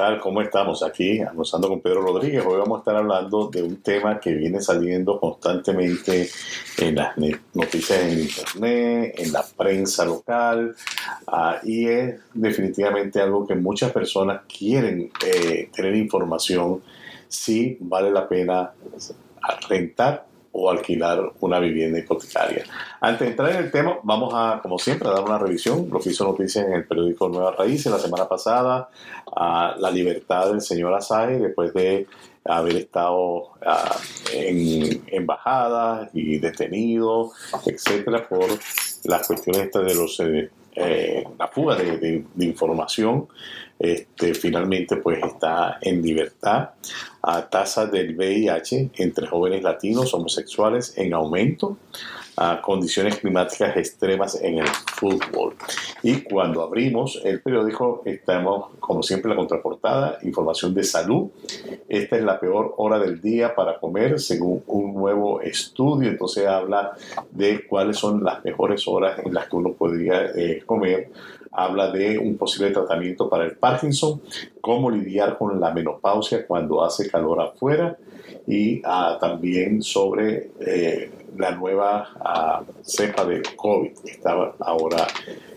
tal? ¿Cómo estamos? Aquí almorzando con Pedro Rodríguez. Hoy vamos a estar hablando de un tema que viene saliendo constantemente en las noticias en internet, en la prensa local, y es definitivamente algo que muchas personas quieren tener información si vale la pena rentar o alquilar una vivienda hipotecaria. Antes de entrar en el tema, vamos a, como siempre, a dar una revisión, lo que hizo noticias en el periódico Nueva Raíces la semana pasada, a la libertad del señor Assange después de haber estado en embajadas y detenido, etcétera, por las cuestiones estas de los la fuga de información. Finalmente pues está en libertad. A tasa del VIH entre jóvenes latinos homosexuales en aumento, a condiciones climáticas extremas en el fútbol. Y cuando abrimos el periódico estamos, como siempre, en la contraportada, información de salud. Esta es la peor hora del día para comer según un nuevo estudio. Entonces habla de cuáles son las mejores horas en las que uno podría comer. Habla de un posible tratamiento para el Parkinson, cómo lidiar con la menopausia cuando hace calor afuera, y también sobre la nueva cepa de COVID que está ahora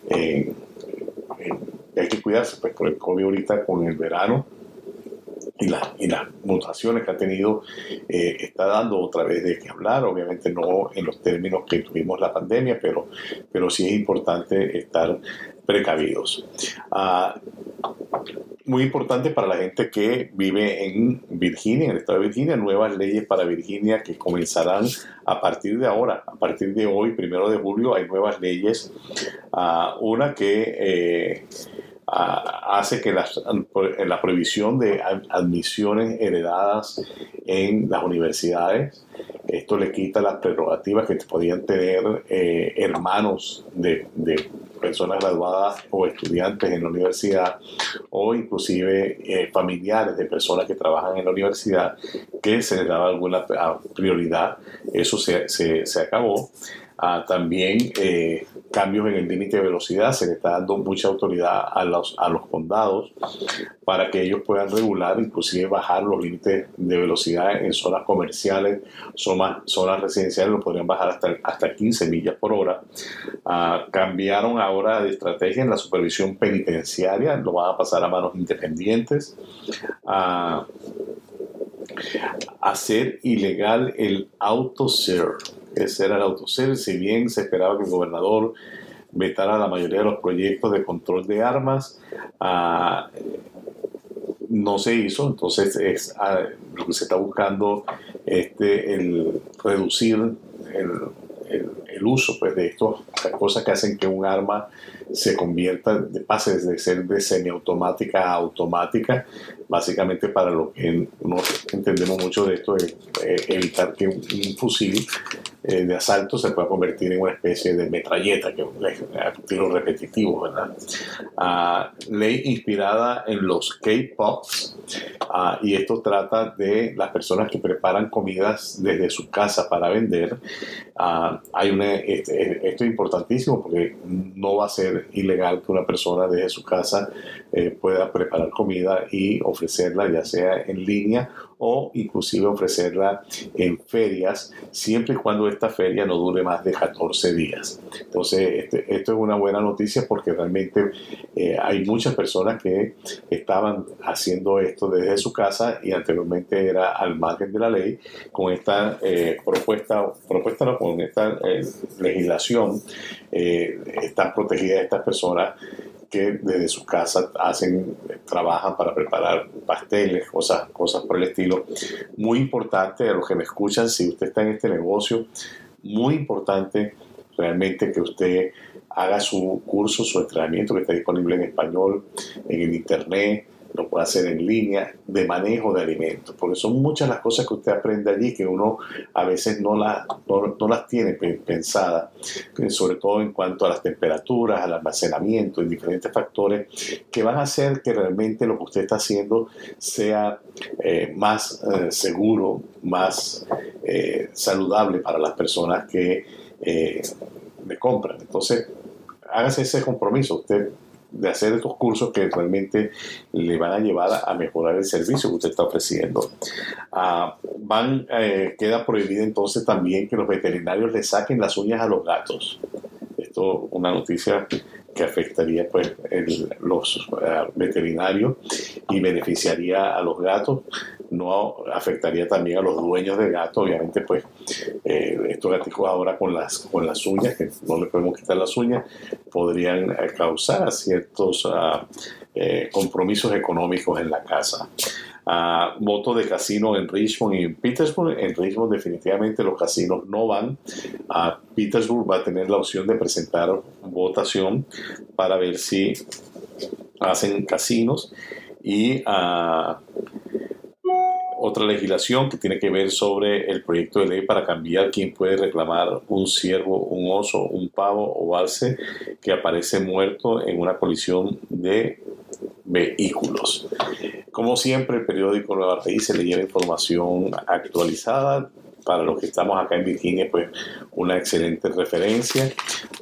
hay que cuidarse pues por el COVID ahorita con el verano y las mutaciones que ha tenido. Está dando otra vez de qué hablar, obviamente no en los términos que tuvimos la pandemia, pero sí es importante estar precavidos. Muy importante para la gente que vive en Virginia, en el estado de Virginia, nuevas leyes para Virginia que comenzarán a partir de ahora, a partir de hoy, 1 de julio, hay nuevas leyes. Una que hace que la prohibición de admisiones heredadas en las universidades, esto le quita las prerrogativas que podían tener hermanos de personas graduadas o estudiantes en la universidad, o inclusive familiares de personas que trabajan en la universidad, que se les daba alguna prioridad. Eso se acabó. También cambios en el límite de velocidad. Se le está dando mucha autoridad a los condados para que ellos puedan regular, inclusive bajar los límites de velocidad en zonas comerciales, zonas residenciales, lo podrían bajar hasta 15 millas por hora. Cambiaron ahora de estrategia en la supervisión penitenciaria, lo van a pasar a manos independientes. Hacer ilegal el autoserve. Ese era el autoserve. Si bien se esperaba que el gobernador vetara la mayoría de los proyectos de control de armas, no se hizo. Entonces lo que se está buscando el reducir el uso pues, de estas cosas que hacen que un arma se convierta, pase de ser de semiautomática a automática. Básicamente, para lo que no entendemos mucho de esto, es evitar que un fusil de asalto se pueda convertir en una especie de metralleta, que es tiro repetitivo, ¿verdad? Ley inspirada en los K-Pops, y esto trata de las personas que preparan comidas desde su casa para vender. Esto es importantísimo porque no va a ser ilegal que una persona desde su casa pueda preparar comida y ofrecerla, ya sea en línea o inclusive ofrecerla en ferias, siempre y cuando esta feria no dure más de 14 días. Entonces, esto es una buena noticia porque realmente hay muchas personas que estaban haciendo esto desde su casa y anteriormente era al margen de la ley. Con esta con esta legislación, están protegidas estas personas que desde su casa trabajan para preparar pasteles, cosas por el estilo. Muy importante a los que me escuchan, si usted está en este negocio, muy importante realmente que usted haga su curso, su entrenamiento que está disponible en español, en el internet, lo puede hacer en línea, de manejo de alimentos, porque son muchas las cosas que usted aprende allí que uno a veces no las tiene pensadas, sobre todo en cuanto a las temperaturas, al almacenamiento, en diferentes factores que van a hacer que realmente lo que usted está haciendo sea más seguro, más saludable para las personas que le compran. Entonces, hágase ese compromiso. Usted de hacer estos cursos que realmente le van a llevar a mejorar el servicio que usted está ofreciendo. Queda prohibido entonces también que los veterinarios le saquen las uñas a los gatos. Esto es una noticia que afectaría pues los veterinarios y beneficiaría a los gatos, no afectaría también a los dueños de gatos. Obviamente pues estos gatos ahora con las uñas, que no le podemos quitar las uñas, podrían causar ciertos compromisos económicos en la casa. Votos de casino en Richmond y en Petersburg. En Richmond definitivamente los casinos no van. Petersburg va a tener la opción de presentar votación para ver si hacen casinos. Y otra legislación que tiene que ver sobre el proyecto de ley para cambiar quién puede reclamar un ciervo, un oso, un pavo o alce que aparece muerto en una colisión de vehículos. Como siempre, el periódico Nuevas Raíces le lleva información actualizada. Para los que estamos acá en Virginia, pues una excelente referencia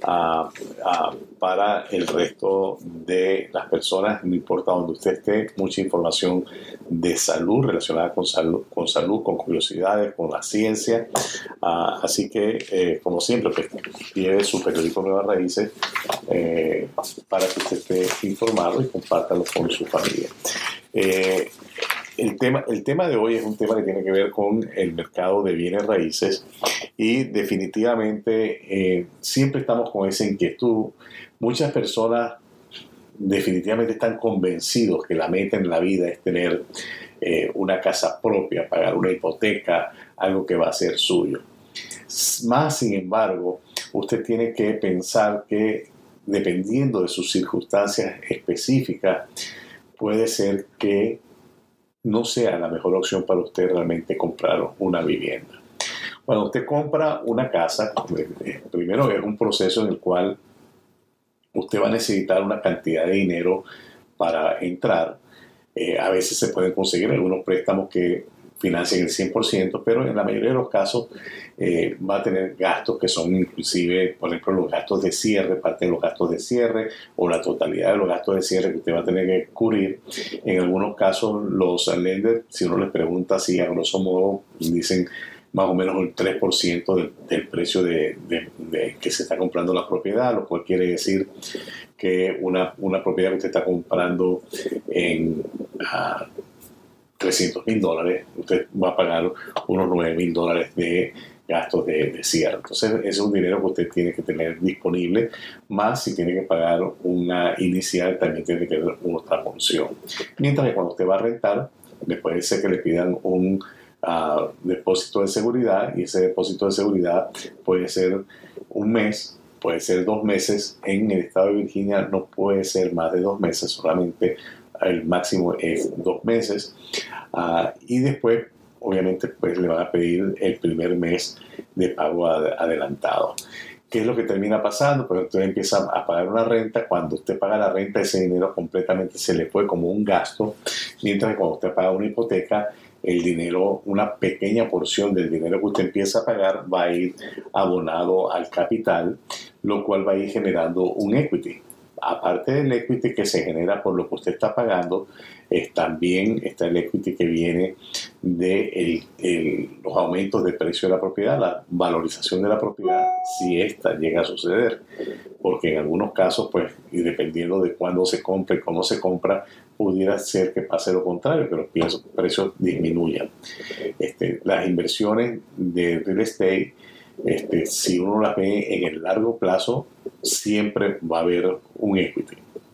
para el resto de las personas, no importa donde usted esté, mucha información de salud relacionada con salud, con curiosidades, con la ciencia. Así que, como siempre, pues lleve su periódico Nuevas Raíces para que usted esté informado y compártalo con su familia. El tema de hoy es un tema que tiene que ver con el mercado de bienes raíces y definitivamente siempre estamos con esa inquietud. Muchas personas definitivamente están convencidos que la meta en la vida es tener una casa propia, pagar una hipoteca, algo que va a ser suyo. Más sin embargo, usted tiene que pensar que dependiendo de sus circunstancias específicas, puede ser que no sea la mejor opción para usted realmente comprar una vivienda. Cuando usted compra una casa, primero es un proceso en el cual usted va a necesitar una cantidad de dinero para entrar. A veces se pueden conseguir algunos préstamos que financien el 100%, pero en la mayoría de los casos va a tener gastos que son inclusive, por ejemplo, los gastos de cierre, parte de los gastos de cierre o la totalidad de los gastos de cierre que usted va a tener que cubrir. En algunos casos los lenders, si uno les pregunta si a grosso modo dicen más o menos el 3% del precio de que se está comprando la propiedad, lo cual quiere decir que una propiedad que usted está comprando en $300,000, usted va a pagar unos $9,000 de gastos de cierre. Entonces, ese es un dinero que usted tiene que tener disponible, más si tiene que pagar una inicial, también tiene que tener otra porción. Mientras que cuando usted va a rentar, le puede ser que le pidan un depósito de seguridad, y ese depósito de seguridad puede ser un mes, puede ser 2 meses. En el estado de Virginia no puede ser más de 2 meses, solamente el máximo es 2 meses. Y después, obviamente, pues le van a pedir el primer mes de pago adelantado. ¿Qué es lo que termina pasando? Pues usted empieza a pagar una renta. Cuando usted paga la renta, ese dinero completamente se le fue como un gasto, mientras que cuando usted paga una hipoteca, el dinero, una pequeña porción del dinero que usted empieza a pagar va a ir abonado al capital, lo cual va a ir generando un equity. Aparte del equity que se genera por lo que usted está pagando, también está el equity que viene de los aumentos de precio de la propiedad, la valorización de la propiedad, si esta llega a suceder. Porque en algunos casos, pues, y dependiendo de cuándo se compra y cómo se compra, pudiera ser que pase lo contrario, que los precios disminuyan. Las inversiones de real estate, si uno las ve en el largo plazo, siempre va a haber un equity.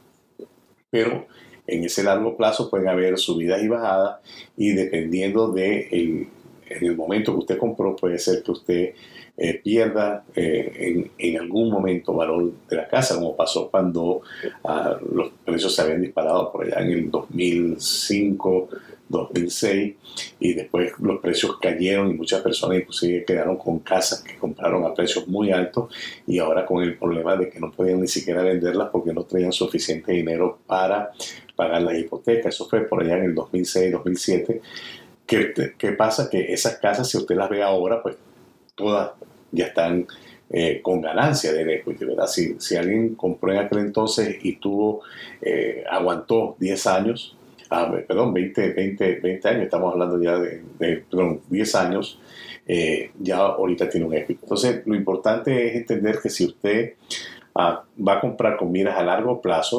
Pero en ese largo plazo pueden haber subidas y bajadas, y dependiendo en el momento que usted compró, puede ser que usted pierda en algún momento valor de la casa, como pasó cuando los precios se habían disparado por allá en el 2005, 2006, y después los precios cayeron y muchas personas inclusive quedaron con casas que compraron a precios muy altos, y ahora con el problema de que no podían ni siquiera venderlas porque no tenían suficiente dinero para pagar las hipotecas. Eso fue por allá en el 2006, 2007. ¿Qué pasa? Que esas casas, si usted las ve ahora, pues todas ya están con ganancia del equity, ¿verdad? Si alguien compró en aquel entonces y aguantó 10 años, perdón, 20 años, estamos hablando ya de 10 años, ya ahorita tiene un equity. Entonces, lo importante es entender que si usted va a comprar con miras a largo plazo,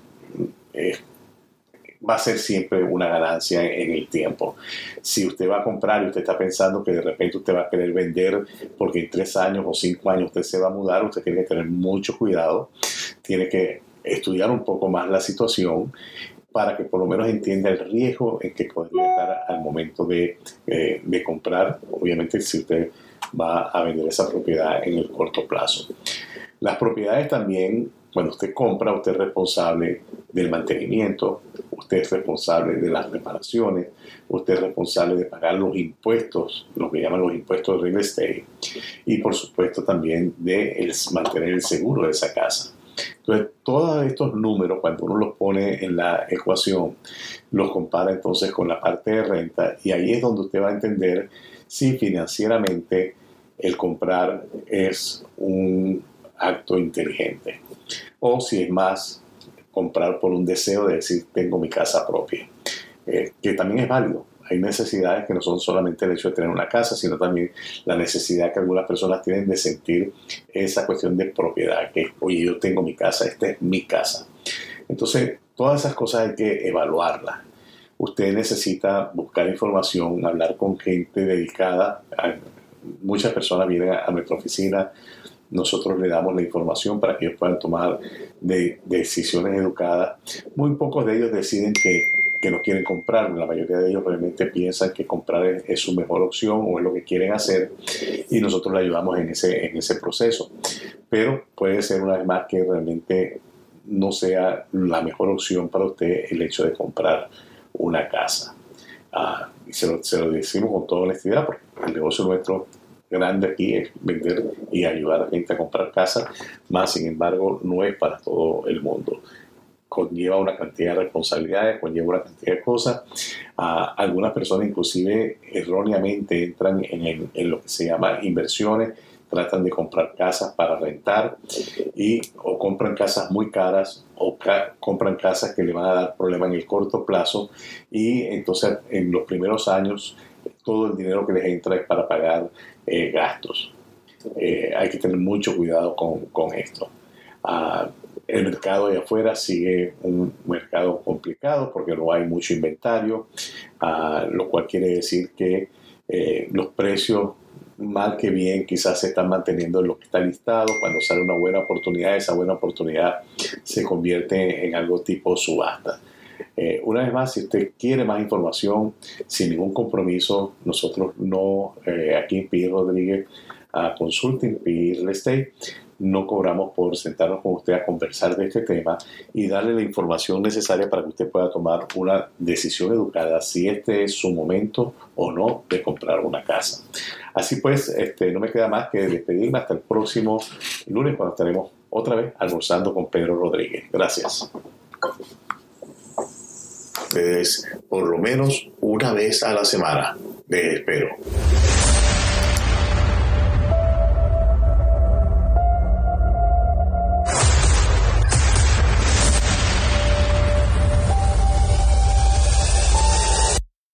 va a ser siempre una ganancia en el tiempo. Si usted va a comprar y usted está pensando que de repente usted va a querer vender porque en 3 años o 5 años usted se va a mudar, usted tiene que tener mucho cuidado, tiene que estudiar un poco más la situación para que por lo menos entienda el riesgo en que podría estar al momento de comprar, obviamente si usted va a vender esa propiedad en el corto plazo. Las propiedades también, cuando usted compra, usted es responsable del mantenimiento, usted es responsable de las reparaciones, usted es responsable de pagar los impuestos, lo que llaman los impuestos de real estate, y por supuesto también de mantener el seguro de esa casa. Entonces, todos estos números, cuando uno los pone en la ecuación, los compara entonces con la parte de renta, y ahí es donde usted va a entender si financieramente el comprar es un acto inteligente o si es más comprar por un deseo de decir tengo mi casa propia, que también es válido. Hay necesidades que no son solamente el hecho de tener una casa, sino también la necesidad que algunas personas tienen de sentir esa cuestión de propiedad, que oye, yo tengo mi casa, esta es mi casa. Entonces, todas esas cosas hay que evaluarlas. Usted necesita buscar información, hablar con gente dedicada. Muchas personas vienen a nuestra oficina, nosotros le damos la información para que ellos puedan tomar decisiones educadas. Muy pocos de ellos deciden que no quieren comprar. La mayoría de ellos realmente piensan que comprar es su mejor opción o es lo que quieren hacer, y nosotros le ayudamos en ese proceso. Pero puede ser una vez más que realmente no sea la mejor opción para usted el hecho de comprar una casa. Y se lo decimos con toda honestidad, porque el negocio nuestro grande aquí es vender y ayudar a la gente a comprar casa, más sin embargo no es para todo el mundo. Conlleva una cantidad de responsabilidades, conlleva una cantidad de cosas. Algunas personas inclusive erróneamente entran en lo que se llama inversiones, tratan de comprar casas para rentar o compran casas muy caras o compran casas que le van a dar problemas en el corto plazo, y entonces en los primeros años todo el dinero que les entra es para pagar gastos. Hay que tener mucho cuidado con esto. El mercado de afuera sigue un mercado complicado porque no hay mucho inventario, lo cual quiere decir que los precios, mal que bien, quizás se están manteniendo en lo que está listado. Cuando sale una buena oportunidad, esa buena oportunidad se convierte en algo tipo subasta. Una vez más, si usted quiere más información, sin ningún compromiso, nosotros aquí en P. Rodríguez Consulting, P. Real Estate, no cobramos por sentarnos con usted a conversar de este tema y darle la información necesaria para que usted pueda tomar una decisión educada si este es su momento o no de comprar una casa. Así pues, no me queda más que despedirme hasta el próximo lunes, cuando estaremos otra vez almorzando con Pedro Rodríguez. Gracias. Por lo menos una vez a la semana. Les espero.